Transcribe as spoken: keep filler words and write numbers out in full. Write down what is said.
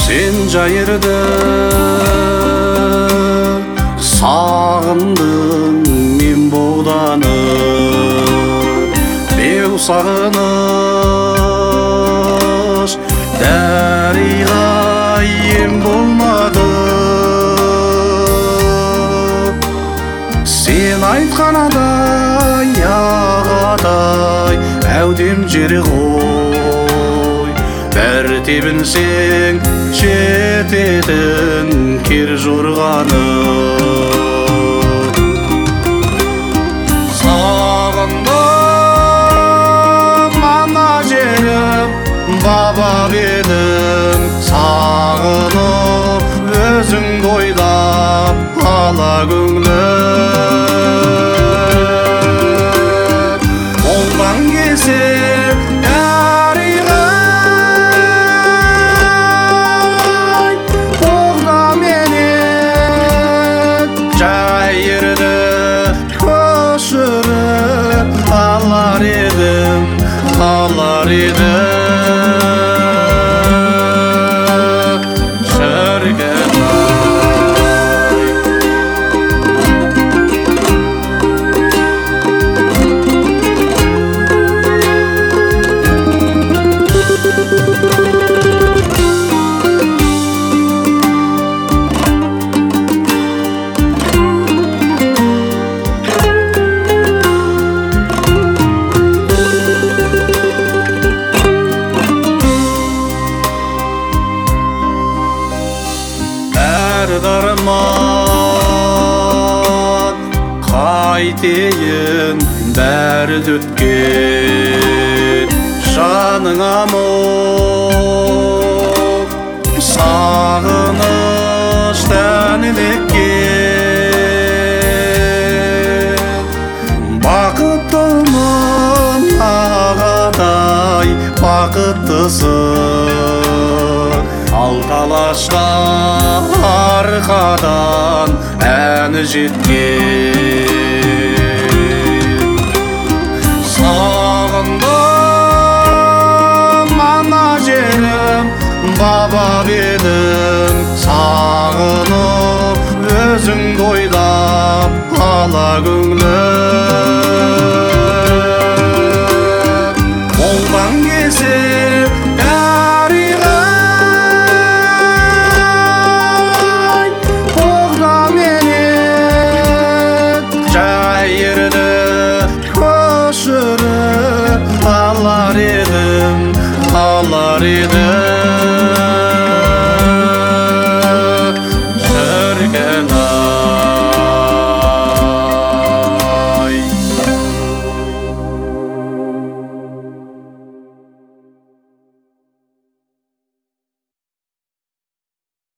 Sen жайырды сағындың мен бұлданы беу сағыныш дәриға ем болмады. Сен айтқан адай ағадай әудем жері ғой, бәрі тебінсең жететін кер жорғаны. Сағындым ана жерім баба бедім, сағынып өзіңді ойлап ала көңілім. Қолдан келсе алар едім, алар едім шіркін-ай. Дарман қайтейін бәрі өткен, жаныңа мұң сағыныш тәнін еккен. Бақыттымын ағадай бақыттысың, ал талашқа арқадан әні жеткен. Сағындым ана жерім баба бедім, сағынып өзіңді ойлап ала көңілім.